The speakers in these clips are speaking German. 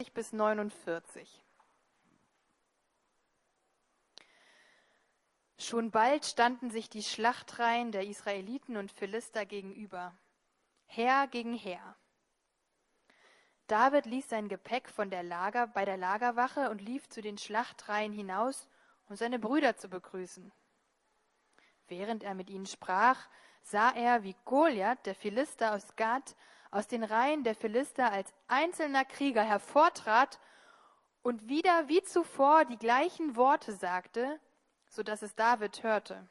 bis 49. Schon bald standen sich die Schlachtreihen der Israeliten und Philister gegenüber, Heer gegen Heer. David ließ sein Gepäck bei der Lagerwache und lief zu den Schlachtreihen hinaus, um seine Brüder zu begrüßen. Während er mit ihnen sprach, sah er, wie Goliath, der Philister aus Gat, aus den Reihen der Philister als einzelner Krieger hervortrat und wieder wie zuvor die gleichen Worte sagte, so dass es David hörte.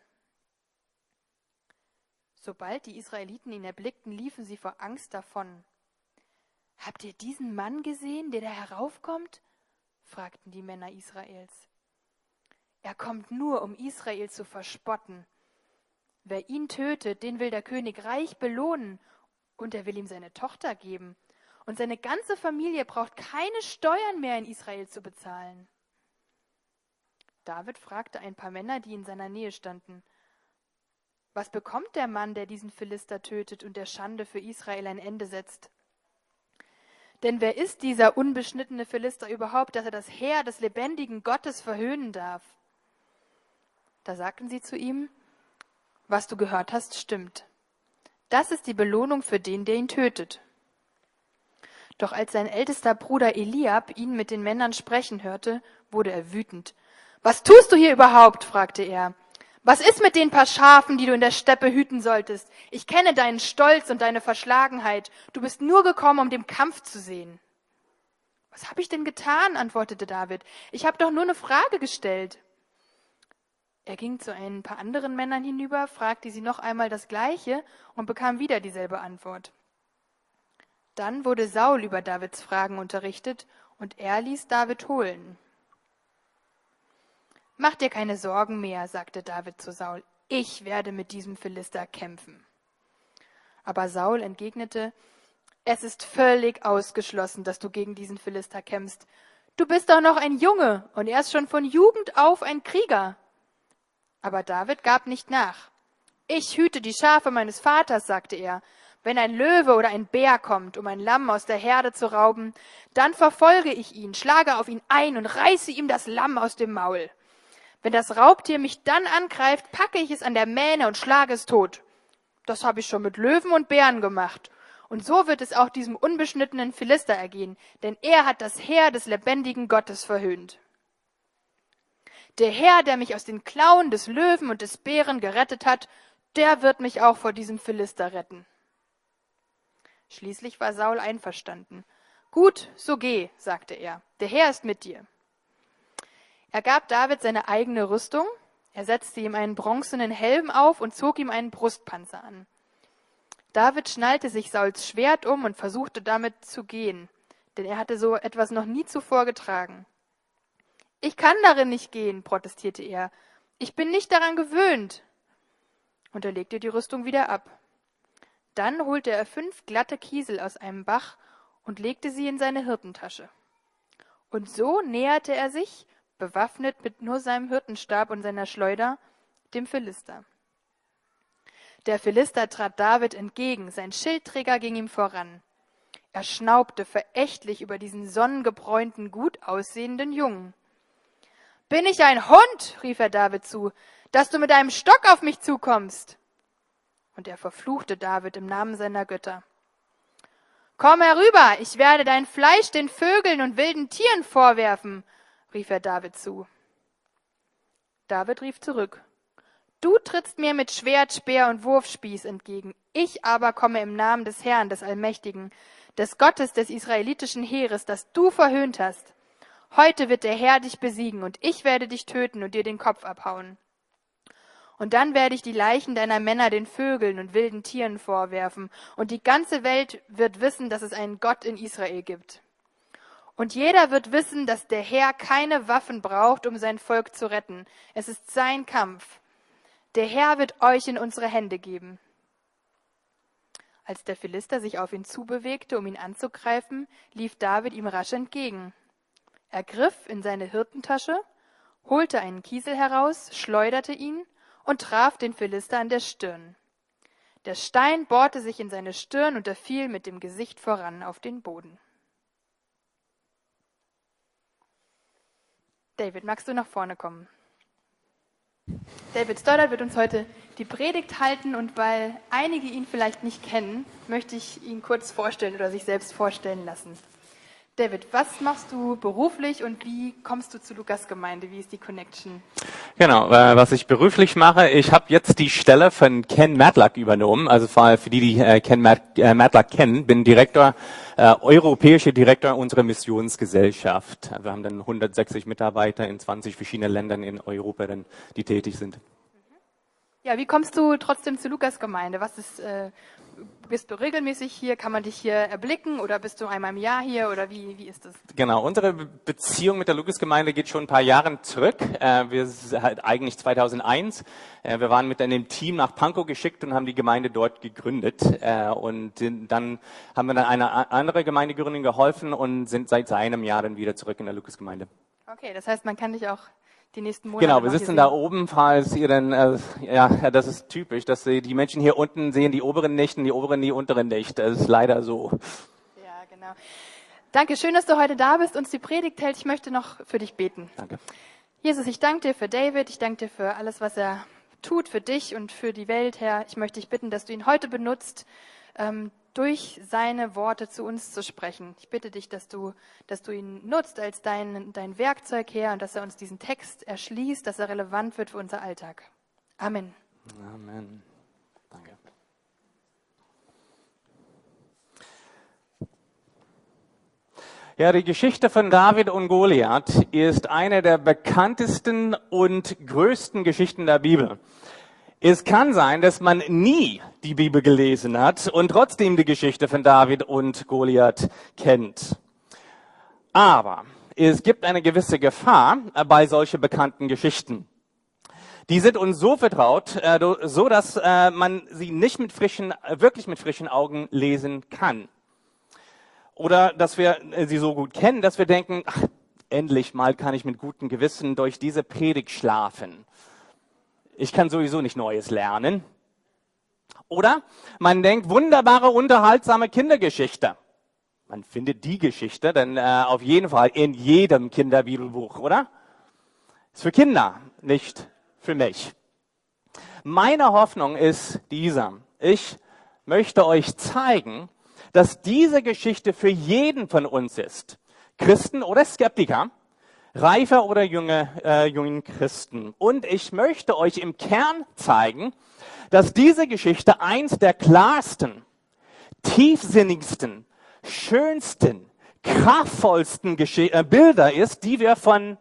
Sobald die Israeliten ihn erblickten, liefen sie vor Angst davon. »Habt ihr diesen Mann gesehen, der da heraufkommt?« fragten die Männer Israels. »Er kommt nur, um Israel zu verspotten. Wer ihn tötet, den will der König reich belohnen, und er will ihm seine Tochter geben. Und seine ganze Familie braucht keine Steuern mehr in Israel zu bezahlen.« David fragte ein paar Männer, die in seiner Nähe standen: »Was bekommt der Mann, der diesen Philister tötet und der Schande für Israel ein Ende setzt? Denn wer ist dieser unbeschnittene Philister überhaupt, dass er das Heer des lebendigen Gottes verhöhnen darf?« Da sagten sie zu ihm: »Was du gehört hast, stimmt. Das ist die Belohnung für den, der ihn tötet.« Doch als sein ältester Bruder Eliab ihn mit den Männern sprechen hörte, wurde er wütend. »Was tust du hier überhaupt?« fragte er. »Was ist mit den paar Schafen, die du in der Steppe hüten solltest? Ich kenne deinen Stolz und deine Verschlagenheit. Du bist nur gekommen, um den Kampf zu sehen.« »Was habe ich denn getan?« antwortete David. »Ich habe doch nur eine Frage gestellt.« Er ging zu ein paar anderen Männern hinüber, fragte sie noch einmal das Gleiche und bekam wieder dieselbe Antwort. Dann wurde Saul über Davids Fragen unterrichtet und er ließ David holen. »Mach dir keine Sorgen mehr«, sagte David zu Saul. »Ich werde mit diesem Philister kämpfen.« Aber Saul entgegnete: »Es ist völlig ausgeschlossen, dass du gegen diesen Philister kämpfst. Du bist doch noch ein Junge und er ist schon von Jugend auf ein Krieger.« Aber David gab nicht nach. »Ich hüte die Schafe meines Vaters«, sagte er. »Wenn ein Löwe oder ein Bär kommt, um ein Lamm aus der Herde zu rauben, dann verfolge ich ihn, schlage auf ihn ein und reiße ihm das Lamm aus dem Maul. Wenn das Raubtier mich dann angreift, packe ich es an der Mähne und schlage es tot. Das habe ich schon mit Löwen und Bären gemacht. Und so wird es auch diesem unbeschnittenen Philister ergehen, denn er hat das Heer des lebendigen Gottes verhöhnt. Der Herr, der mich aus den Klauen des Löwen und des Bären gerettet hat, der wird mich auch vor diesem Philister retten.« Schließlich war Saul einverstanden. »Gut, so geh«, sagte er, »der Herr ist mit dir.« Er gab David seine eigene Rüstung, er setzte ihm einen bronzenen Helm auf und zog ihm einen Brustpanzer an. David schnallte sich Sauls Schwert um und versuchte damit zu gehen, denn er hatte so etwas noch nie zuvor getragen. »Ich kann darin nicht gehen«, protestierte er, »ich bin nicht daran gewöhnt.« Und er legte die Rüstung wieder ab. Dann holte er 5 glatte Kiesel aus einem Bach und legte sie in seine Hirtentasche. Und so näherte er sich, bewaffnet mit nur seinem Hirtenstab und seiner Schleuder, dem Philister. Der Philister trat David entgegen, sein Schildträger ging ihm voran. Er schnaubte verächtlich über diesen sonnengebräunten, gut aussehenden Jungen. »Bin ich ein Hund«, rief er David zu, »dass du mit einem Stock auf mich zukommst?« Und er verfluchte David im Namen seiner Götter. »Komm herüber, ich werde dein Fleisch den Vögeln und wilden Tieren vorwerfen«, rief er David zu. David rief zurück: »Du trittst mir mit Schwert, Speer und Wurfspieß entgegen. Ich aber komme im Namen des Herrn, des Allmächtigen, des Gottes des israelitischen Heeres, das du verhöhnt hast. Heute wird der Herr dich besiegen, und ich werde dich töten und dir den Kopf abhauen. Und dann werde ich die Leichen deiner Männer den Vögeln und wilden Tieren vorwerfen, und die ganze Welt wird wissen, dass es einen Gott in Israel gibt. Und jeder wird wissen, dass der Herr keine Waffen braucht, um sein Volk zu retten. Es ist sein Kampf. Der Herr wird euch in unsere Hände geben.« Als der Philister sich auf ihn zubewegte, um ihn anzugreifen, lief David ihm rasch entgegen. Er griff in seine Hirtentasche, holte einen Kiesel heraus, schleuderte ihn und traf den Philister an der Stirn. Der Stein bohrte sich in seine Stirn und er fiel mit dem Gesicht voran auf den Boden. David, magst du nach vorne kommen? David Stoddard wird uns heute die Predigt halten und weil einige ihn vielleicht nicht kennen, möchte ich ihn kurz vorstellen oder sich selbst vorstellen lassen. David, was machst du beruflich und wie kommst du zur Lukas-Gemeinde? Wie ist die Connection? Genau, was ich beruflich mache, ich habe jetzt die Stelle von Ken Matlack übernommen, also für die Ken Matlack kennen, bin europäischer Direktor unserer Missionsgesellschaft. Wir haben dann 160 Mitarbeiter in 20 verschiedenen Ländern in Europa, die tätig sind. Ja, wie kommst du trotzdem zur Lukas-Gemeinde? Bist du regelmäßig hier? Kann man dich hier erblicken oder bist du einmal im Jahr hier oder wie ist das? Genau, unsere Beziehung mit der Lukas-Gemeinde geht schon ein paar Jahre zurück. Wir sind eigentlich 2001. Wir waren mit einem Team nach Pankow geschickt und haben die Gemeinde dort gegründet. Und dann haben wir dann eine andere Gemeindegründung geholfen und sind seit einem Jahr dann wieder zurück in der Lukas-Gemeinde. Okay, das heißt, man kann dich auch die nächsten Monate Genau, wir sitzen da oben, falls ihr dann, das ist typisch, dass die Menschen hier unten sehen die oberen nicht und die oberen die unteren nicht. Das ist leider so. Ja, genau. Danke, schön, dass du heute da bist und uns die Predigt hältst. Ich möchte noch für dich beten. Danke. Jesus, ich danke dir für David, ich danke dir für alles, was er tut, für dich und für die Welt, Herr. Ich möchte dich bitten, dass du ihn heute benutzt, durch seine Worte zu uns zu sprechen. Ich bitte dich, dass du ihn nutzt als dein Werkzeug, Herr, und dass er uns diesen Text erschließt, dass er relevant wird für unser Alltag. Amen. Amen. Danke. Ja, die Geschichte von David und Goliath ist eine der bekanntesten und größten Geschichten der Bibel. Es kann sein, dass man nie die Bibel gelesen hat und trotzdem die Geschichte von David und Goliath kennt. Aber es gibt eine gewisse Gefahr bei solchen bekannten Geschichten. Die sind uns so vertraut, so dass man sie nicht wirklich mit frischen Augen lesen kann. Oder dass wir sie so gut kennen, dass wir denken, ach, endlich mal kann ich mit gutem Gewissen durch diese Predigt schlafen. Ich kann sowieso nicht Neues lernen. Oder man denkt, wunderbare, unterhaltsame Kindergeschichte. Man findet die Geschichte dann auf jeden Fall in jedem Kinderbibelbuch, oder? Ist für Kinder, nicht für mich. Meine Hoffnung ist dieser. Ich möchte euch zeigen, dass diese Geschichte für jeden von uns ist. Christen oder Skeptiker. Reifer oder jungen Christen. Und ich möchte euch im Kern zeigen, dass diese Geschichte eins der klarsten, tiefsinnigsten, schönsten, kraftvollsten Bilder ist, die wir von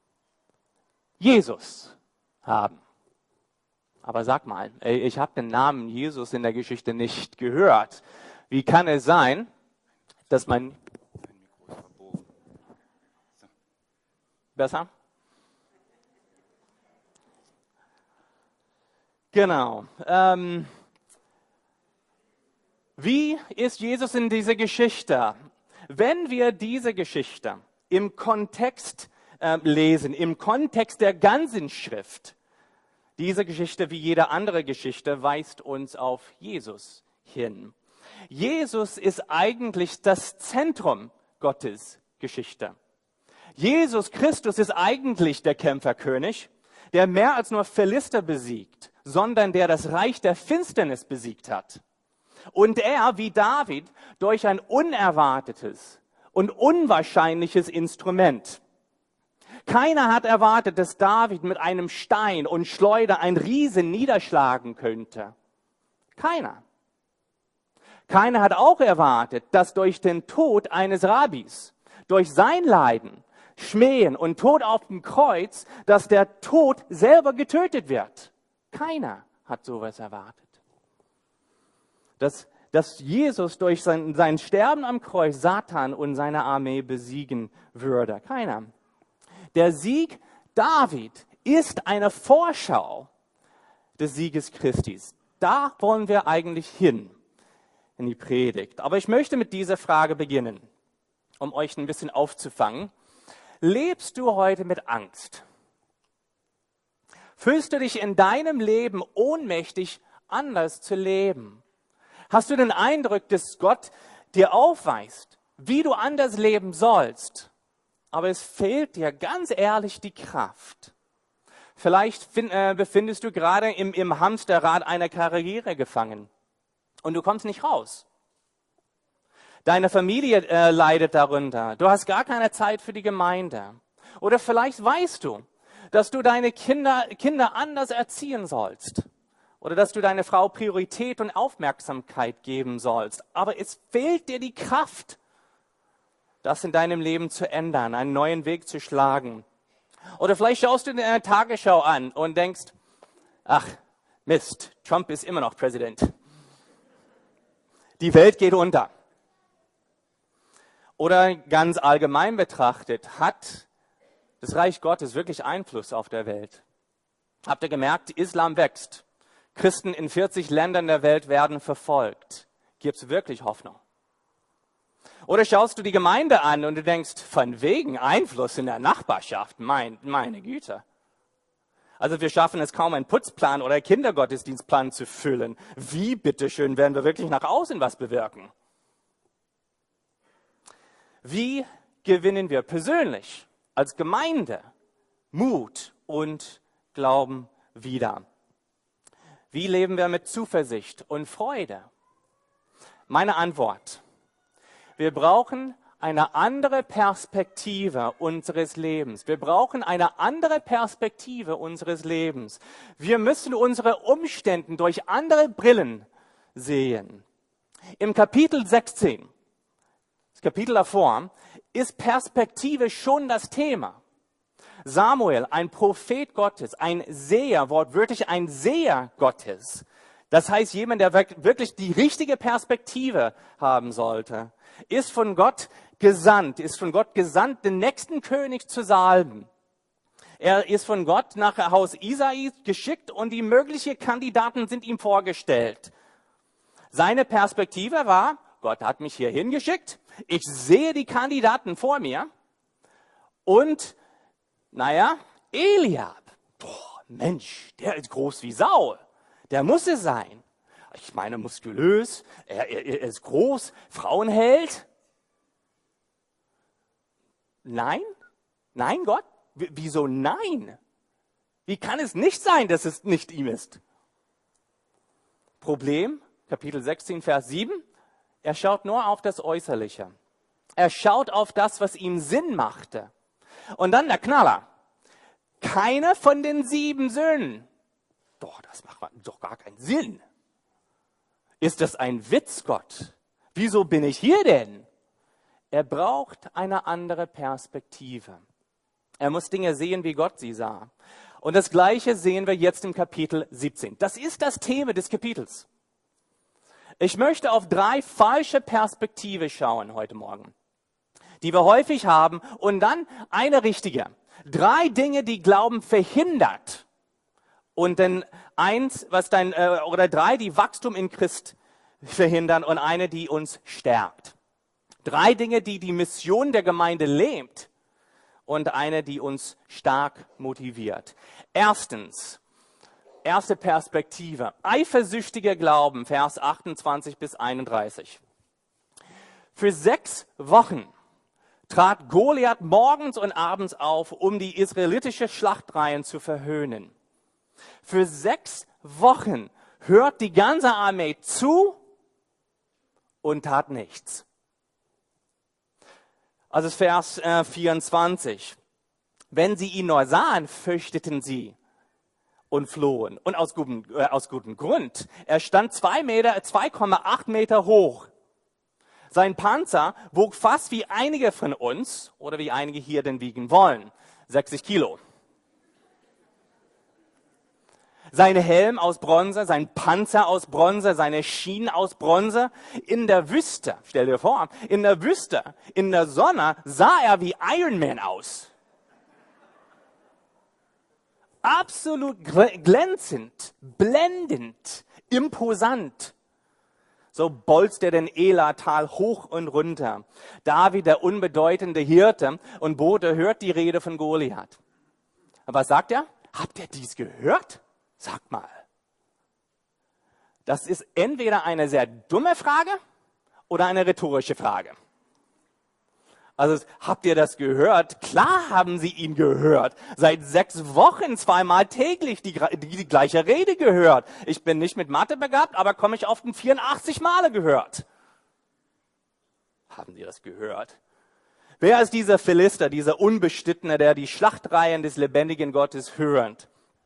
Jesus haben. Aber sag mal, ich habe den Namen Jesus in der Geschichte nicht gehört. Wie kann es sein, dass mein Besser? Genau. Wie ist Jesus in dieser Geschichte? Wenn wir diese Geschichte im Kontext lesen, im Kontext der ganzen Schrift, diese Geschichte wie jede andere Geschichte weist uns auf Jesus hin. Jesus ist eigentlich das Zentrum Gottes Geschichte. Jesus Christus ist eigentlich der Kämpferkönig, der mehr als nur Philister besiegt, sondern der das Reich der Finsternis besiegt hat. Und er, wie David, durch ein unerwartetes und unwahrscheinliches Instrument. Keiner hat erwartet, dass David mit einem Stein und Schleuder einen Riesen niederschlagen könnte. Keiner. Keiner hat auch erwartet, dass durch den Tod eines Rabbis, durch sein Leiden, Schmähen und Tod auf dem Kreuz, dass der Tod selber getötet wird. Keiner hat sowas erwartet. Dass Jesus durch sein Sterben am Kreuz Satan und seine Armee besiegen würde. Keiner. Der Sieg David ist eine Vorschau des Sieges Christi. Da wollen wir eigentlich hin in die Predigt. Aber ich möchte mit dieser Frage beginnen, um euch ein bisschen aufzufangen. Lebst du heute mit Angst? Fühlst du dich in deinem Leben ohnmächtig, anders zu leben? Hast du den Eindruck, dass Gott dir aufweist, wie du anders leben sollst? aber es fehlt dir ganz ehrlich die Kraft. Vielleicht befindest du gerade im Hamsterrad einer Karriere gefangen und du kommst nicht raus. Deine Familie leidet darunter. Du hast gar keine Zeit für die Gemeinde. Oder vielleicht weißt du, dass du deine Kinder anders erziehen sollst. Oder dass du deiner Frau Priorität und Aufmerksamkeit geben sollst. Aber es fehlt dir die Kraft, das in deinem Leben zu ändern, einen neuen Weg zu schlagen. Oder vielleicht schaust du dir eine Tagesschau an und denkst, ach Mist, Trump ist immer noch Präsident. Die Welt geht unter. Oder ganz allgemein betrachtet, hat das Reich Gottes wirklich Einfluss auf der Welt? Habt ihr gemerkt, Islam wächst. Christen in 40 Ländern der Welt werden verfolgt. Gibt es wirklich Hoffnung? Oder schaust du die Gemeinde an und du denkst, von wegen Einfluss in der Nachbarschaft, meine Güte. Also wir schaffen es kaum, einen Putzplan oder einen Kindergottesdienstplan zu füllen. Wie, bitteschön, werden wir wirklich nach außen was bewirken? Wie gewinnen wir persönlich als Gemeinde Mut und Glauben wieder? Wie leben wir mit Zuversicht und Freude? Meine Antwort: Wir brauchen eine andere Perspektive unseres Lebens. Wir brauchen eine andere Perspektive unseres Lebens. Wir müssen unsere Umstände durch andere Brillen sehen. Im Kapitel 16, das Kapitel davor, ist Perspektive schon das Thema. Samuel, ein Prophet Gottes, ein Seher, wortwörtlich ein Seher Gottes. Das heißt, jemand, der wirklich die richtige Perspektive haben sollte, ist von Gott gesandt, den nächsten König zu salben. Er ist von Gott nach Haus Isai geschickt und die möglichen Kandidaten sind ihm vorgestellt. Seine Perspektive war, Gott hat mich hier hingeschickt, ich sehe die Kandidaten vor mir und, Eliab, Mensch, der ist groß wie Sau, der muss es sein. Ich meine, muskulös, er ist groß, Frauenheld. Nein? Nein, Gott? Wieso nein? Wie kann es nicht sein, dass es nicht ihm ist? Problem, Kapitel 16, Vers 7. Er schaut nur auf das Äußerliche. Er schaut auf das, was ihm Sinn machte. Und dann der Knaller. Keiner von den 7 Söhnen. Das macht doch gar keinen Sinn. Ist das ein Witz, Gott? Wieso bin ich hier denn? Er braucht eine andere Perspektive. Er muss Dinge sehen, wie Gott sie sah. Und das Gleiche sehen wir jetzt im Kapitel 17. Das ist das Thema des Kapitels. Ich möchte auf 3 falsche Perspektive schauen heute Morgen, die wir häufig haben, und dann eine richtige. 3 Dinge, die Glauben verhindert. Und dann 3, die Wachstum in Christ verhindern, und eine, die uns stärkt. 3 Dinge, die die Mission der Gemeinde lähmt, und eine, die uns stark motiviert. Erstens, erste Perspektive, eifersüchtiger Glauben, Vers 28 bis 31. Für 6 Wochen trat Goliath morgens und abends auf, um die israelitische Schlachtreihen zu verhöhnen. Für 6 Wochen hört die ganze Armee zu und tat nichts. Also Vers 24. Wenn sie ihn nur sahen, fürchteten sie und flohen. Und aus gutem Grund. Er stand 2,8 Meter hoch. Sein Panzer wog fast wie einige von uns, oder wie einige hier denn wiegen wollen, 60 Kilo. Sein Helm aus Bronze, sein Panzer aus Bronze, seine Schienen aus Bronze. In der Wüste, stell dir vor, in der Wüste, in der Sonne sah er wie Iron Man aus. Absolut glänzend, blendend, imposant. So bolzt er den Ela-Tal hoch und runter. David, der unbedeutende Hirte und Bote, hört die Rede von Goliath. Aber was sagt er? Habt ihr dies gehört? Sagt mal. Das ist entweder eine sehr dumme Frage oder eine rhetorische Frage. Also habt ihr das gehört? Klar haben sie ihn gehört. Seit 6 Wochen 2-mal täglich die gleiche Rede gehört. Ich bin nicht mit Mathe begabt, aber komme ich auf den 84 Male gehört. Haben sie das gehört? Wer ist dieser Philister, dieser Unbestittene, der die Schlachtreihen des lebendigen Gottes hört?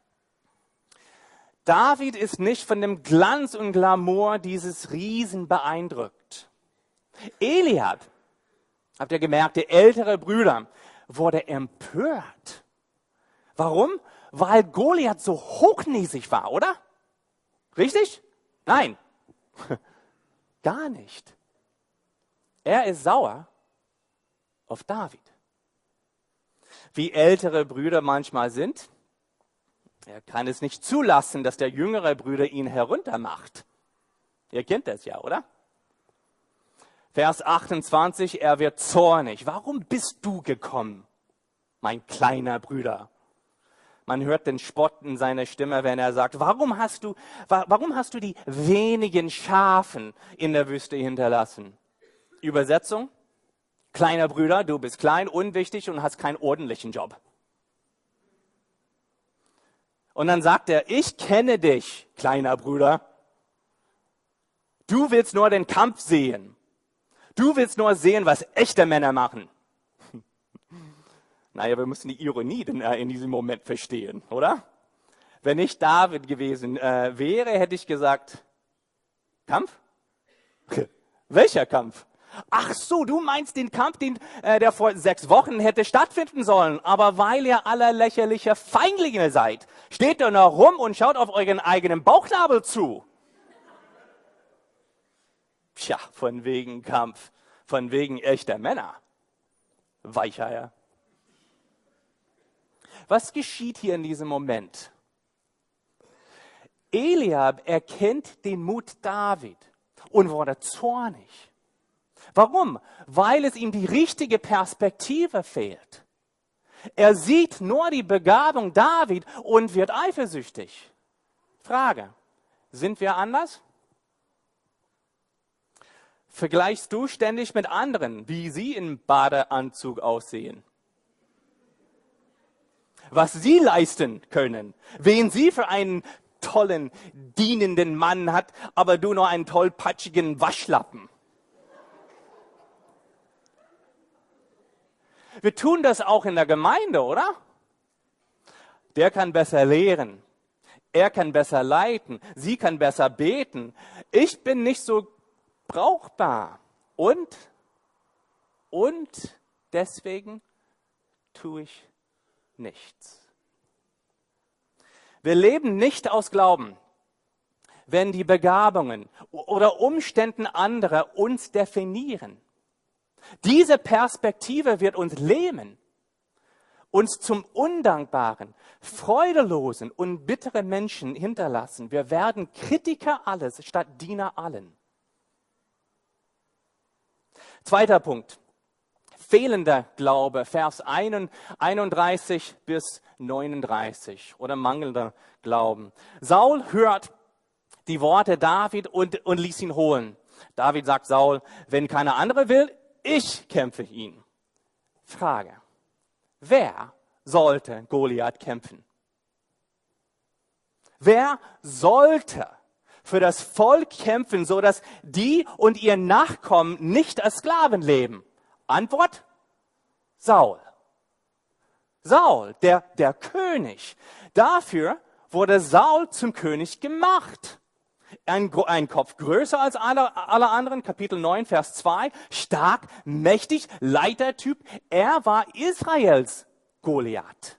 David ist nicht von dem Glanz und Glamour dieses Riesen beeindruckt. Eliab, habt ihr gemerkt, der ältere Bruder, wurde empört. Warum? Weil Goliath so hochnäsig war, oder? Richtig? Nein, gar nicht. Er ist sauer auf David. Wie ältere Brüder manchmal sind, er kann es nicht zulassen, dass der jüngere Bruder ihn heruntermacht. Ihr kennt das ja, oder? Vers 28, er wird zornig. Warum bist du gekommen, mein kleiner Bruder? Man hört den Spott in seiner Stimme, wenn er sagt, warum hast du die wenigen Schafen in der Wüste hinterlassen? Übersetzung, kleiner Bruder, du bist klein, unwichtig und hast keinen ordentlichen Job. Und dann sagt er, ich kenne dich, kleiner Bruder. Du willst nur den Kampf sehen. Du willst nur sehen, was echte Männer machen. Naja, wir müssen die Ironie in diesem Moment verstehen, oder? Wenn ich David gewesen wäre, hätte ich gesagt, Kampf? Welcher Kampf? Ach so, du meinst den Kampf, der vor 6 Wochen hätte stattfinden sollen. Aber weil ihr alle lächerliche Feiglinge seid, steht ihr noch rum und schaut auf euren eigenen Bauchnabel zu. Tja, von wegen Kampf, von wegen echter Männer. Weicheier. Was geschieht hier in diesem Moment? Eliab erkennt den Mut David und wurde zornig. Warum? Weil es ihm die richtige Perspektive fehlt. Er sieht nur die Begabung David und wird eifersüchtig. Frage, sind wir anders? Vergleichst du ständig mit anderen, wie sie im Badeanzug aussehen? Was sie leisten können, wen sie für einen tollen, dienenden Mann hat, aber du nur einen tollpatschigen Waschlappen. Wir tun das auch in der Gemeinde, oder? Der kann besser lehren. Er kann besser leiten. Sie kann besser beten. Ich bin nicht so brauchbar. Und deswegen tue ich nichts. Wir leben nicht aus Glauben, wenn die Begabungen oder Umständen anderer uns definieren. Diese Perspektive wird uns lähmen, uns zum undankbaren, freudelosen und bitteren Menschen hinterlassen. Wir werden Kritiker alles statt Diener allen. Zweiter Punkt. Fehlender Glaube, Vers 31 bis 39 oder mangelnder Glauben. Saul hört die Worte David und ließ ihn holen. David sagt Saul, wenn keiner andere will, ich kämpfe ihn. Frage, wer sollte Goliath kämpfen? Wer sollte für das Volk kämpfen, sodass die und ihr Nachkommen nicht als Sklaven leben? Antwort, Saul. Saul, der König. Dafür wurde Saul zum König gemacht. Ein Kopf größer als alle anderen, Kapitel 9, Vers 2, stark, mächtig, Leitertyp. Er war Israels Goliath.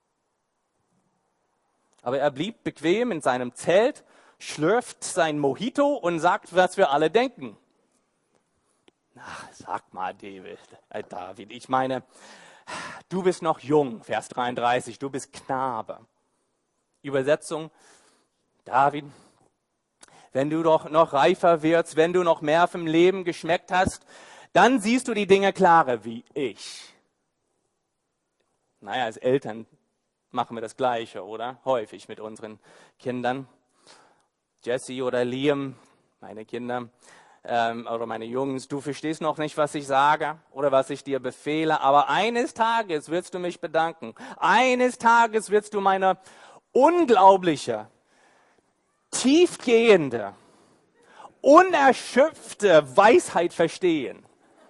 Aber er blieb bequem in seinem Zelt, schlürft sein Mojito und sagt, was wir alle denken. Ach, sag mal, David, ich meine, du bist noch jung, Vers 33, du bist Knabe. Übersetzung, David, wenn du doch noch reifer wirst, wenn du noch mehr vom Leben geschmeckt hast, dann siehst du die Dinge klarer wie ich. Naja, als Eltern machen wir das Gleiche, oder? Häufig mit unseren Kindern. Jesse oder Liam, meine Kinder, oder meine Jungs, du verstehst noch nicht, was ich sage oder was ich dir befehle, aber eines Tages wirst du mich bedanken. Eines Tages wirst du meine unglaubliche, tiefgehende, unerschöpfte Weisheit verstehen.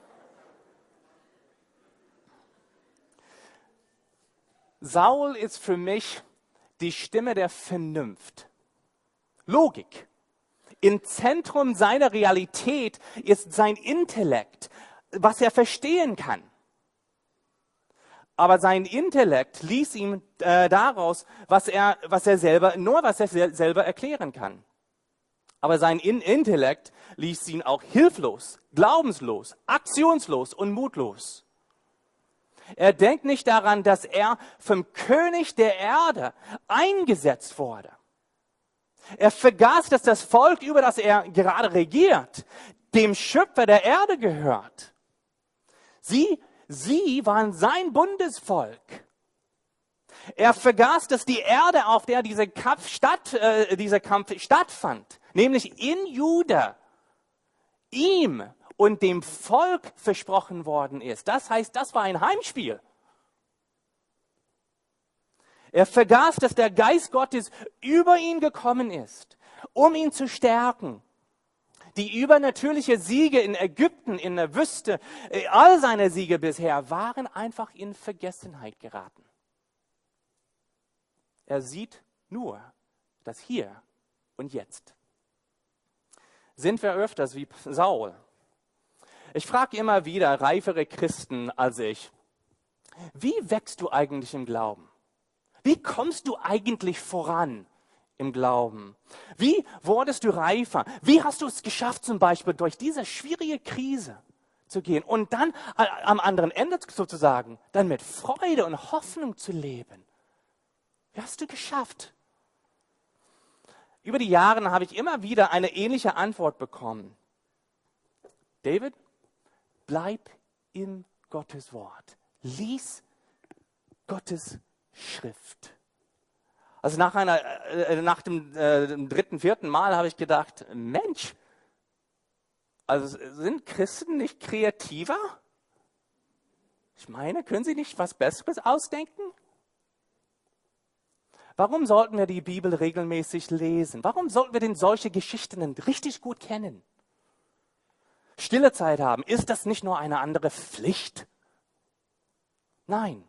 Saul ist für mich die Stimme der Vernunft. Logik. Im Zentrum seiner Realität ist sein Intellekt, was er verstehen kann. Aber sein Intellekt ließ ihm daraus, was er selber erklären kann. Aber sein Intellekt ließ ihn auch hilflos, glaubenslos, aktionslos und mutlos. Er denkt nicht daran, dass er vom König der Erde eingesetzt wurde. Er vergaß, dass das Volk, über das er gerade regiert, dem Schöpfer der Erde gehört. Sie waren sein Bundesvolk. Er vergaß, dass die Erde, auf der dieser Kampf stattfand, nämlich in Juda, ihm und dem Volk versprochen worden ist. Das heißt, das war ein Heimspiel. Er vergaß, dass der Geist Gottes über ihn gekommen ist, um ihn zu stärken. Die übernatürliche Siege in Ägypten, in der Wüste, all seine Siege bisher waren einfach in Vergessenheit geraten. Er sieht nur das Hier und Jetzt. Sind wir öfters wie Saul? Ich frage immer wieder reifere Christen als ich, wie wächst du eigentlich im Glauben? Wie kommst du eigentlich voran im Glauben? Wie wurdest du reifer? Wie hast du es geschafft, zum Beispiel durch diese schwierige Krise zu gehen und dann am anderen Ende sozusagen dann mit Freude und Hoffnung zu leben? Wie hast du geschafft? Über die Jahre habe ich immer wieder eine ähnliche Antwort bekommen. David, bleib in Gottes Wort. Lies Gottes Schrift. Also nach dem dritten, vierten Mal habe ich gedacht, Mensch, also sind Christen nicht kreativer? Ich meine, können sie nicht was Besseres ausdenken? Warum sollten wir die Bibel regelmäßig lesen? Warum sollten wir denn solche Geschichten richtig gut kennen? Stille Zeit haben, ist das nicht nur eine andere Pflicht? Nein,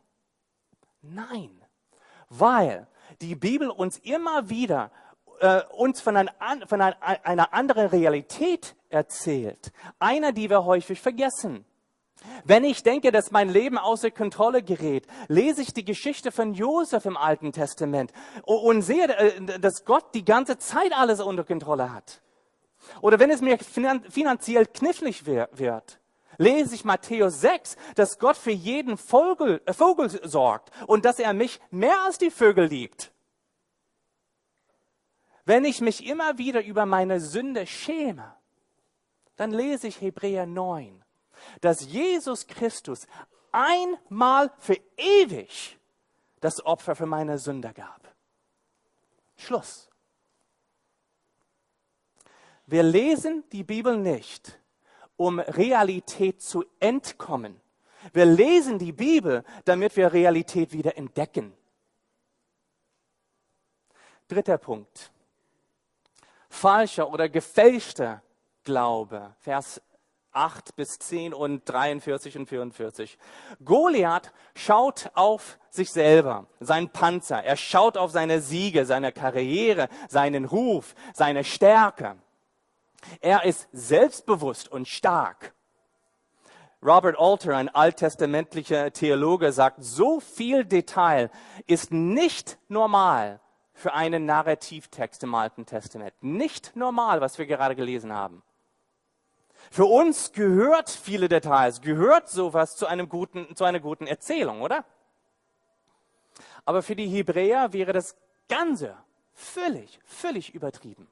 weil die Bibel uns immer wieder uns von einer anderen Realität erzählt, einer, die wir häufig vergessen. Wenn ich denke, dass mein Leben außer Kontrolle gerät, lese ich die Geschichte von Josef im Alten Testament und sehe, dass Gott die ganze Zeit alles unter Kontrolle hat. Oder wenn es mir finanziell knifflig wird, lese ich Matthäus 6, dass Gott für jeden Vogel sorgt und dass er mich mehr als die Vögel liebt. Wenn ich mich immer wieder über meine Sünde schäme, dann lese ich Hebräer 9, dass Jesus Christus einmal für ewig das Opfer für meine Sünde gab. Schluss. Wir lesen die Bibel nicht, um Realität zu entkommen. Wir lesen die Bibel, damit wir Realität wieder entdecken. Dritter Punkt. Falscher oder gefälschter Glaube. Vers 8 bis 10 und 43 und 44. Goliath schaut auf sich selber, seinen Panzer. Er schaut auf seine Siege, seine Karriere, seinen Ruf, seine Stärke. Er ist selbstbewusst und stark. Robert Alter, ein alttestamentlicher Theologe, sagt, so viel Detail ist nicht normal für einen Narrativtext im Alten Testament. Nicht normal, was wir gerade gelesen haben. Für uns gehört viele Details, gehört sowas zu einer guten Erzählung, oder? Aber für die Hebräer wäre das Ganze völlig übertrieben.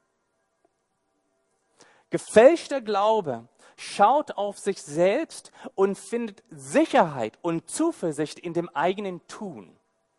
Gefälschter Glaube schaut auf sich selbst und findet Sicherheit und Zuversicht in dem eigenen Tun.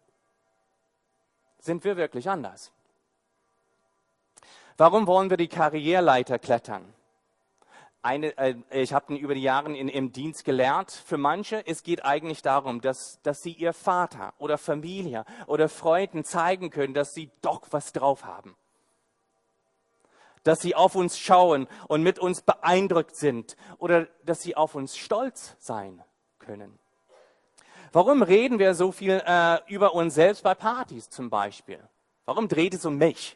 Sind wir wirklich anders? Warum wollen wir die Karriereleiter klettern? Ich habe über die Jahre im Dienst gelernt, für manche, es geht eigentlich darum, dass sie ihr Vater oder Familie oder Freunden zeigen können, dass sie doch was drauf haben. Dass sie auf uns schauen und mit uns beeindruckt sind oder dass sie auf uns stolz sein können. Warum reden wir so viel über uns selbst bei Partys zum Beispiel? Warum dreht es um mich?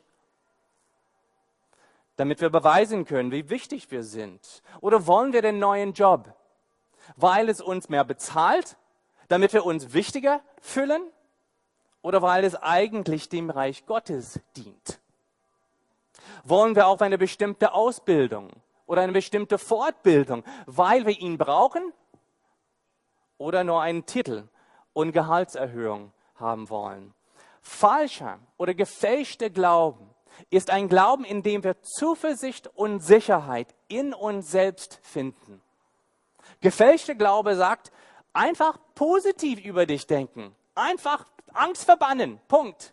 Damit wir beweisen können, wie wichtig wir sind. Oder wollen wir den neuen Job? Weil es uns mehr bezahlt, damit wir uns wichtiger fühlen? Oder weil es eigentlich dem Reich Gottes dient? Wollen wir auf eine bestimmte Ausbildung oder eine bestimmte Fortbildung, weil wir ihn brauchen? Oder nur einen Titel und Gehaltserhöhung haben wollen? Falscher oder gefälschter Glauben ist ein Glauben, in dem wir Zuversicht und Sicherheit in uns selbst finden. Gefälschter Glaube sagt, einfach positiv über dich denken, einfach Angst verbannen, Punkt.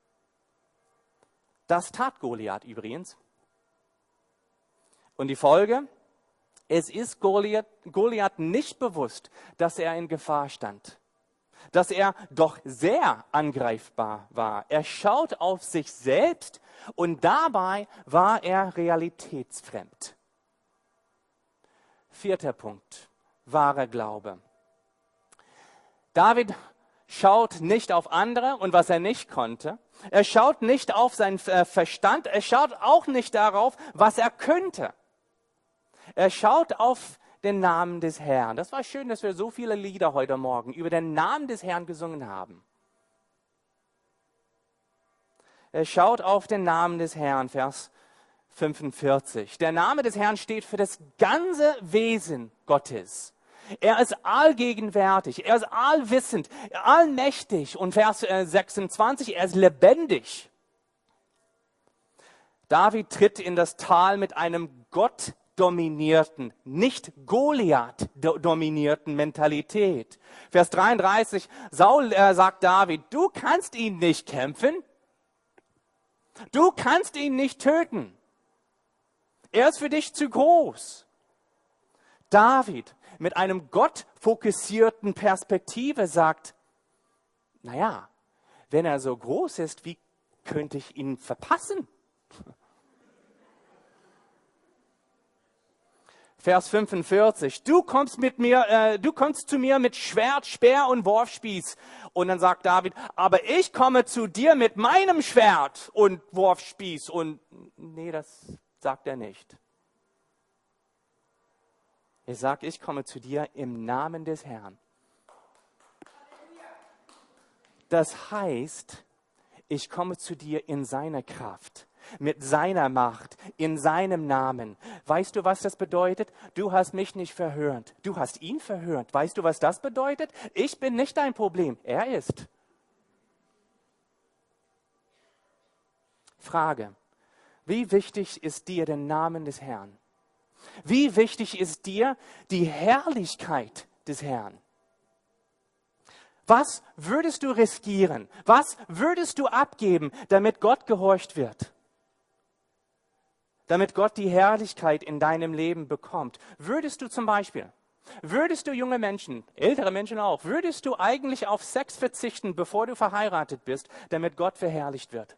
Das tat Goliath übrigens. Und die Folge? Es ist Goliath nicht bewusst, dass er in Gefahr stand. Dass er doch sehr angreifbar war. Er schaut auf sich selbst und dabei war er realitätsfremd. 4. Punkt, wahrer Glaube. David schaut nicht auf andere und was er nicht konnte. Er schaut nicht auf seinen Verstand. Er schaut auch nicht darauf, was er könnte. Er schaut auf den Namen des Herrn. Das war schön, dass wir so viele Lieder heute Morgen über den Namen des Herrn gesungen haben. Er schaut auf den Namen des Herrn, Vers 45. Der Name des Herrn steht für das ganze Wesen Gottes. Er ist allgegenwärtig, er ist allwissend, allmächtig. Und Vers 26, er ist lebendig. David tritt in das Tal mit einem gottdominierten, nicht Goliath-dominierten Mentalität. Vers 33, Saul sagt David, du kannst ihn nicht kämpfen, du kannst ihn nicht töten. Er ist für dich zu groß. David mit einem gottfokussierten Perspektive sagt, naja, wenn er so groß ist, wie könnte ich ihn verpassen? Vers 45, du kommst zu mir mit Schwert, Speer und Wurfspieß. Und dann sagt David, aber ich komme zu dir mit meinem Schwert und Wurfspieß. Und nee, das sagt er nicht. Er sagt, ich komme zu dir im Namen des Herrn. Das heißt, ich komme zu dir in seiner Kraft, mit seiner Macht, in seinem Namen. Weißt du, was das bedeutet? Du hast mich nicht verhört. Du hast ihn verhört. Weißt du, was das bedeutet? Ich bin nicht dein Problem. Er ist. Frage. Wie wichtig ist dir der Name des Herrn? Wie wichtig ist dir die Herrlichkeit des Herrn? Was würdest du riskieren? Was würdest du abgeben, damit Gott gehorcht wird? Damit Gott die Herrlichkeit in deinem Leben bekommt. Würdest du junge Menschen, ältere Menschen auch, würdest du eigentlich auf Sex verzichten, bevor du verheiratet bist, damit Gott verherrlicht wird?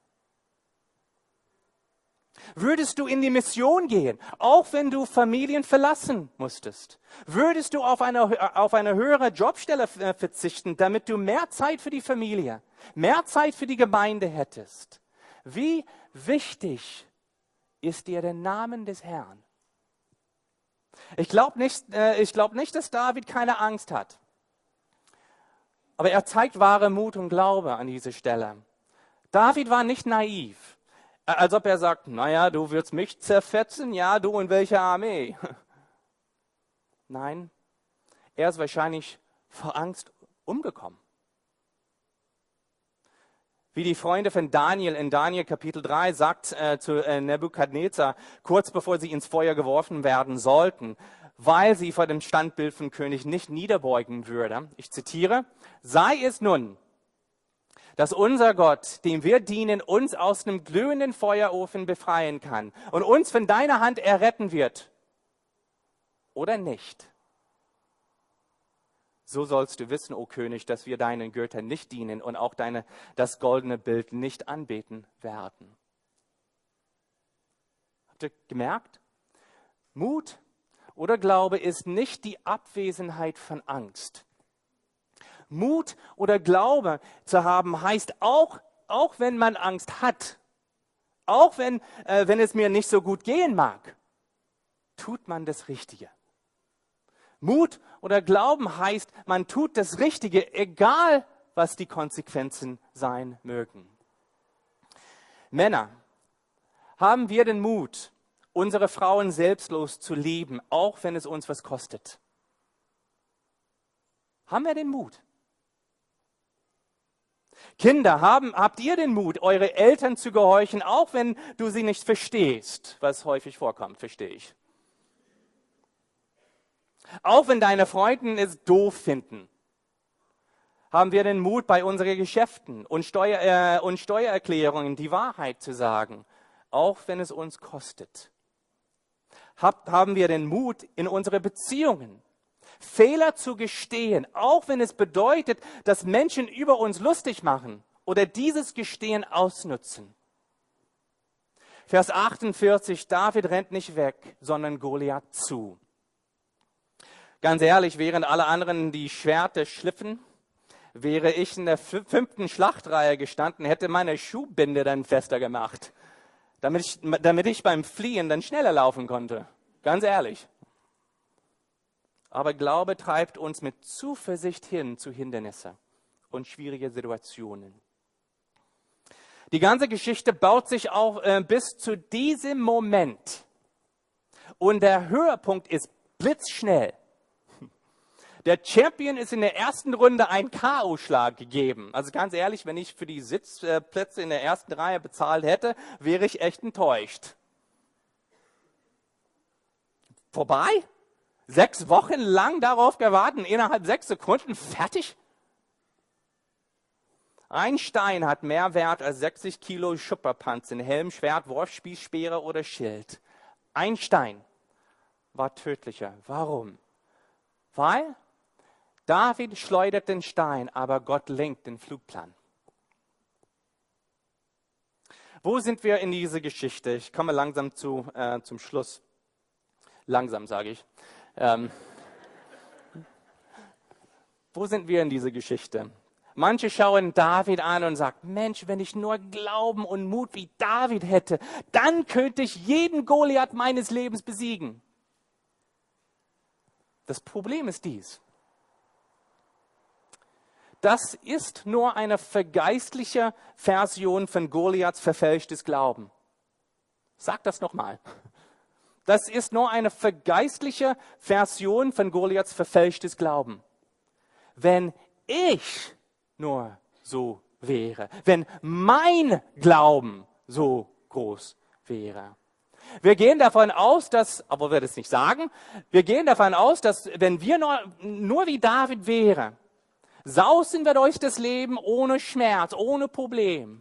Würdest du in die Mission gehen, auch wenn du Familien verlassen musstest? Würdest du auf eine höhere Jobstelle verzichten, damit du mehr Zeit für die Familie, mehr Zeit für die Gemeinde hättest? Wie wichtig ist dir der Name des Herrn? Ich glaube nicht, dass David keine Angst hat. Aber er zeigt wahre Mut und Glaube an dieser Stelle. David war nicht naiv. Als ob er sagt, naja, du wirst mich zerfetzen, ja, du in welcher Armee? Nein, er ist wahrscheinlich vor Angst umgekommen. Wie die Freunde von Daniel in Daniel Kapitel 3 sagt zu Nebukadnezar, kurz bevor sie ins Feuer geworfen werden sollten, weil sie vor dem Standbild von König nicht niederbeugen würde. Ich zitiere, sei es nun, dass unser Gott, dem wir dienen, uns aus einem glühenden Feuerofen befreien kann und uns von deiner Hand erretten wird. oder nicht. So sollst du wissen, o König, dass wir deinen Göttern nicht dienen und auch das goldene Bild nicht anbeten werden. Habt ihr gemerkt? Mut oder Glaube ist nicht die Abwesenheit von Angst. Mut oder Glaube zu haben heißt auch wenn man Angst hat, auch wenn es mir nicht so gut gehen mag, tut man das Richtige. Mut oder Glauben heißt, man tut das Richtige, egal was die Konsequenzen sein mögen. Männer, haben wir den Mut, unsere Frauen selbstlos zu lieben, auch wenn es uns was kostet? Haben wir den Mut? Kinder, habt ihr den Mut, eure Eltern zu gehorchen, auch wenn du sie nicht verstehst, was häufig vorkommt, verstehe ich. Auch wenn deine Freunde es doof finden, haben wir den Mut, bei unseren Geschäften und Steuererklärungen die Wahrheit zu sagen, auch wenn es uns kostet. Haben wir den Mut, in unsere Beziehungen Fehler zu gestehen, auch wenn es bedeutet, dass Menschen über uns lustig machen oder dieses Gestehen ausnutzen. Vers 48, David rennt nicht weg, sondern Goliath zu. Ganz ehrlich, während alle anderen die Schwerter schliffen, wäre ich in der 5. Schlachtreihe gestanden, hätte meine Schuhbinde dann fester gemacht, damit ich beim Fliehen dann schneller laufen konnte. Ganz ehrlich. Aber Glaube treibt uns mit Zuversicht hin zu Hindernissen und schwierige Situationen. Die ganze Geschichte baut sich auch bis zu diesem Moment. Und der Höhepunkt ist blitzschnell. Der Champion ist in der ersten Runde ein K.O.-Schlag gegeben. Also ganz ehrlich, wenn ich für die Sitzplätze in der ersten Reihe bezahlt hätte, wäre ich echt enttäuscht. Vorbei? 6 Wochen lang darauf gewartet, innerhalb 6 Sekunden fertig? Ein Stein hat mehr Wert als 60 Kilo Schupperpanzer, Helm, Schwert, Wurfspieß, Speere oder Schild. Ein Stein war tödlicher. Warum? Weil David schleudert den Stein, aber Gott lenkt den Flugplan. Wo sind wir in dieser Geschichte? Ich komme langsam zum Schluss. Langsam, sage ich. Wo sind wir in dieser Geschichte? Manche schauen David an und sagen, Mensch, wenn ich nur Glauben und Mut wie David hätte, dann könnte ich jeden Goliath meines Lebens besiegen. Das Problem ist dies. Das ist nur eine vergeistliche Version von Goliaths verfälschtes Glauben. Sag das nochmal. Das ist nur eine vergeistliche Version von Goliaths verfälschtes Glauben. Wenn ich nur so wäre, wenn mein Glauben so groß wäre. Wir gehen davon aus, obwohl wir das nicht sagen, wir gehen davon aus, dass wenn wir nur wie David wären, sausen wir durch das Leben ohne Schmerz, ohne Problem.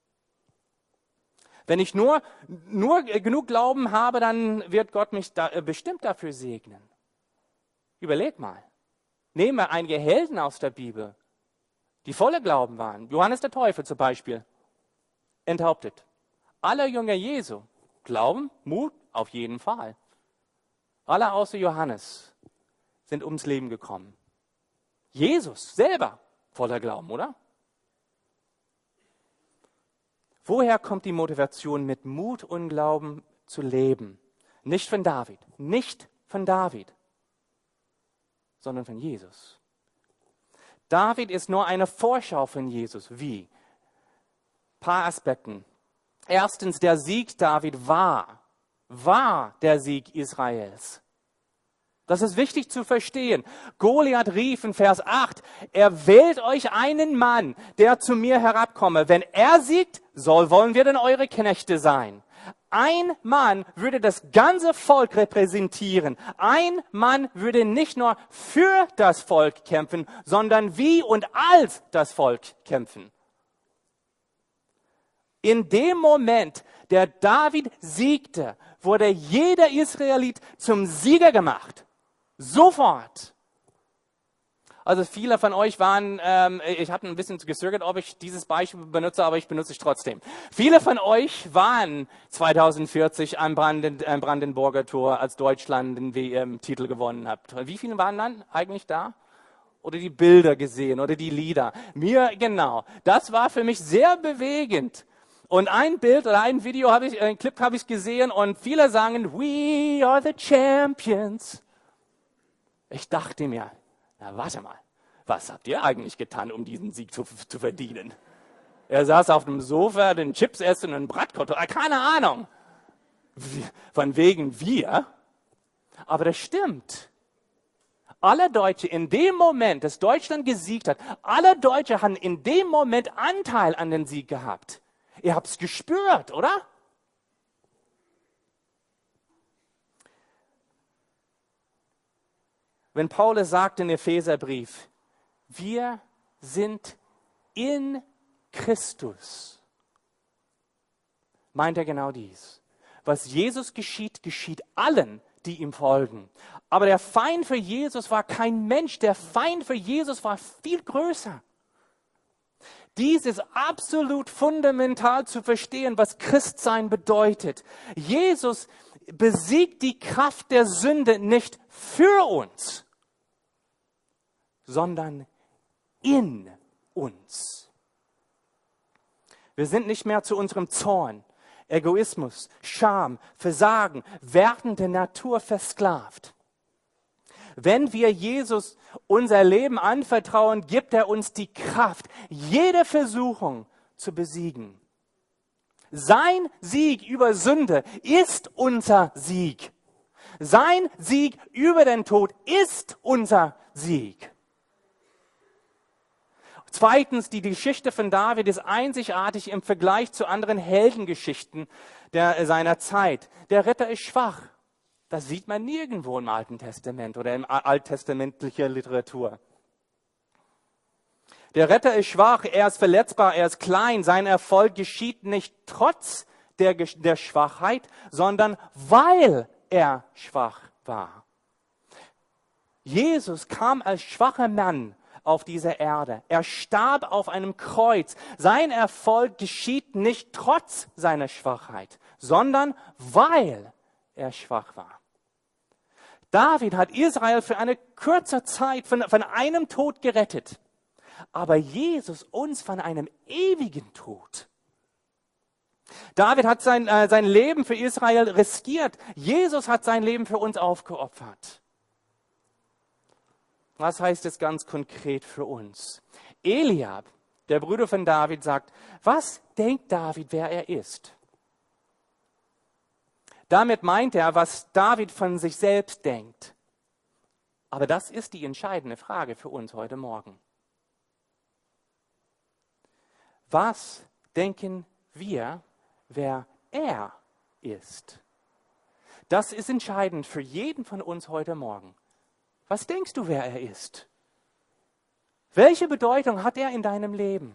Wenn ich nur genug Glauben habe, dann wird Gott mich bestimmt dafür segnen. Überleg mal. Nehmen wir einige Helden aus der Bibel, die voller Glauben waren. Johannes der Täufer zum Beispiel, enthauptet. Alle Jünger Jesu, Glauben, Mut, auf jeden Fall. Alle außer Johannes sind ums Leben gekommen. Jesus selber voller Glauben, oder? Woher kommt die Motivation, mit Mut und Glauben zu leben? Nicht von David, sondern von Jesus. David ist nur eine Vorschau von Jesus. Wie? Ein paar Aspekten. Erstens, der Sieg David war der Sieg Israels. Das ist wichtig zu verstehen. Goliath rief in Vers 8, er wählt euch einen Mann, der zu mir herabkomme. Wenn er siegt, wollen wir denn eure Knechte sein. Ein Mann würde das ganze Volk repräsentieren. Ein Mann würde nicht nur für das Volk kämpfen, sondern wie und als das Volk kämpfen. In dem Moment, der David siegte, wurde jeder Israelit zum Sieger gemacht. Sofort. Also viele von euch waren, ich habe ein bisschen gezögert, ob ich dieses Beispiel benutze, aber ich benutze es trotzdem. Viele von euch waren 2040 am Brandenburger Tor, als Deutschland den WM-Titel gewonnen hat. Wie viele waren dann eigentlich da? Oder die Bilder gesehen oder die Lieder? Mir, genau. Das war für mich sehr bewegend. Und ein Bild oder ein Video ein Clip habe ich gesehen und viele sagen, we are the champions. Ich dachte mir, na, warte mal, was habt ihr eigentlich getan, um diesen Sieg zu verdienen? Er saß auf dem Sofa, den Chips essen und einen Bratkartoffel, keine Ahnung. Von wegen wir. Aber das stimmt. Alle Deutsche in dem Moment, dass Deutschland gesiegt hat, alle Deutsche haben in dem Moment Anteil an den Sieg gehabt. Ihr habt es gespürt, oder? Wenn Paulus sagt in Epheserbrief, wir sind in Christus, meint er genau dies. Was Jesus geschieht, geschieht allen, die ihm folgen. Aber der Feind für Jesus war kein Mensch, der Feind für Jesus war viel größer. Dies ist absolut fundamental zu verstehen, was Christsein bedeutet. Jesus besiegt die Kraft der Sünde nicht für uns, sondern in uns. Wir sind nicht mehr zu unserem Zorn, Egoismus, Scham, Versagen, wertende Natur versklavt. Wenn wir Jesus unser Leben anvertrauen, gibt er uns die Kraft, jede Versuchung zu besiegen. Sein Sieg über Sünde ist unser Sieg. Sein Sieg über den Tod ist unser Sieg. Zweitens, die Geschichte von David ist einzigartig im Vergleich zu anderen Heldengeschichten seiner Zeit. Der Ritter ist schwach. Das sieht man nirgendwo im Alten Testament oder in alttestamentlicher Literatur. Der Retter ist schwach, er ist verletzbar, er ist klein. Sein Erfolg geschieht nicht trotz der Schwachheit, sondern weil er schwach war. Jesus kam als schwacher Mann auf diese Erde. Er starb auf einem Kreuz. Sein Erfolg geschieht nicht trotz seiner Schwachheit, sondern weil er schwach war. David hat Israel für eine kurze Zeit von einem Tod gerettet, aber Jesus uns von einem ewigen Tod. David hat sein Leben für Israel riskiert. Jesus hat sein Leben für uns aufgeopfert. Was heißt es ganz konkret für uns? Eliab, der Bruder von David, sagt, was denkt David, wer er ist? Damit meint er, was David von sich selbst denkt. Aber das ist die entscheidende Frage für uns heute Morgen. Was denken wir, wer er ist? Das ist entscheidend für jeden von uns heute Morgen. Was denkst du, wer er ist? Welche Bedeutung hat er in deinem Leben?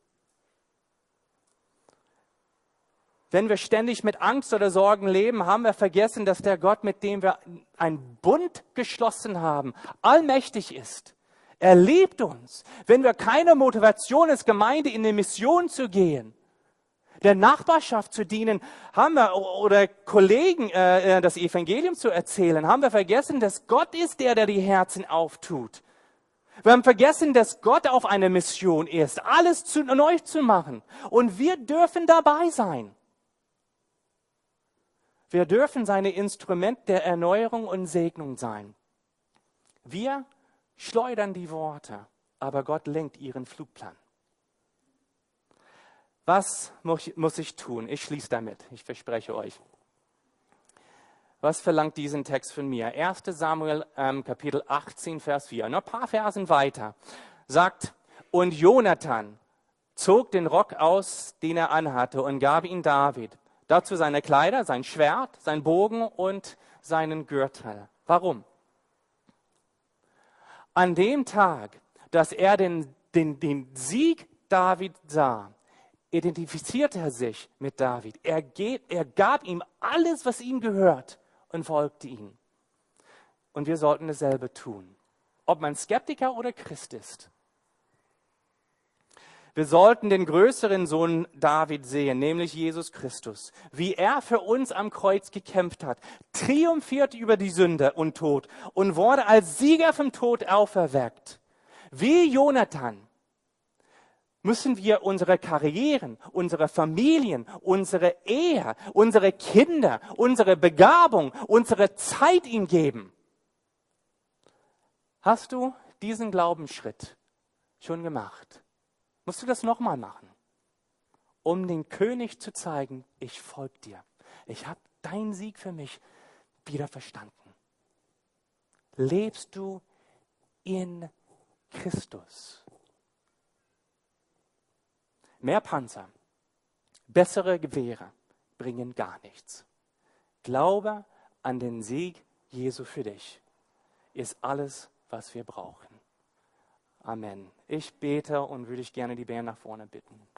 Wenn wir ständig mit Angst oder Sorgen leben, haben wir vergessen, dass der Gott, mit dem wir einen Bund geschlossen haben, allmächtig ist. Er liebt uns. Wenn wir keine Motivation als Gemeinde in eine Mission zu gehen, der Nachbarschaft zu dienen, haben wir, oder Kollegen das Evangelium zu erzählen, haben wir vergessen, dass Gott ist der die Herzen auftut. Wir haben vergessen, dass Gott auf einer Mission ist, alles neu zu machen. Und wir dürfen dabei sein. Wir dürfen seine Instrument der Erneuerung und Segnung sein. Wir schleudern die Worte, aber Gott lenkt ihren Flugplan. Was muss ich tun? Ich schließe damit, ich verspreche euch. Was verlangt diesen Text von mir? 1. Samuel Kapitel 18, Vers 4. Noch ein paar Versen weiter. Sagt, und Jonathan zog den Rock aus, den er anhatte, und gab ihn David. Dazu seine Kleider, sein Schwert, sein Bogen und seinen Gürtel. Warum? An dem Tag, dass er den Sieg David sah, identifizierte er sich mit David. Er gab ihm alles, was ihm gehört, und folgte ihm. Und wir sollten dasselbe tun. Ob man Skeptiker oder Christ ist. Wir sollten den größeren Sohn David sehen, nämlich Jesus Christus. Wie er für uns am Kreuz gekämpft hat, triumphiert über die Sünde und Tod und wurde als Sieger vom Tod auferweckt. Wie Jonathan müssen wir unsere Karrieren, unsere Familien, unsere Ehe, unsere Kinder, unsere Begabung, unsere Zeit ihm geben. Hast du diesen Glaubensschritt schon gemacht? Musst du das nochmal machen, um den König zu zeigen, ich folge dir. Ich habe deinen Sieg für mich wieder verstanden. Lebst du in Christus? Mehr Panzer, bessere Gewehre bringen gar nichts. Glaube an den Sieg Jesu für dich ist alles, was wir brauchen. Amen. Ich bete und würde ich gerne die Band nach vorne bitten.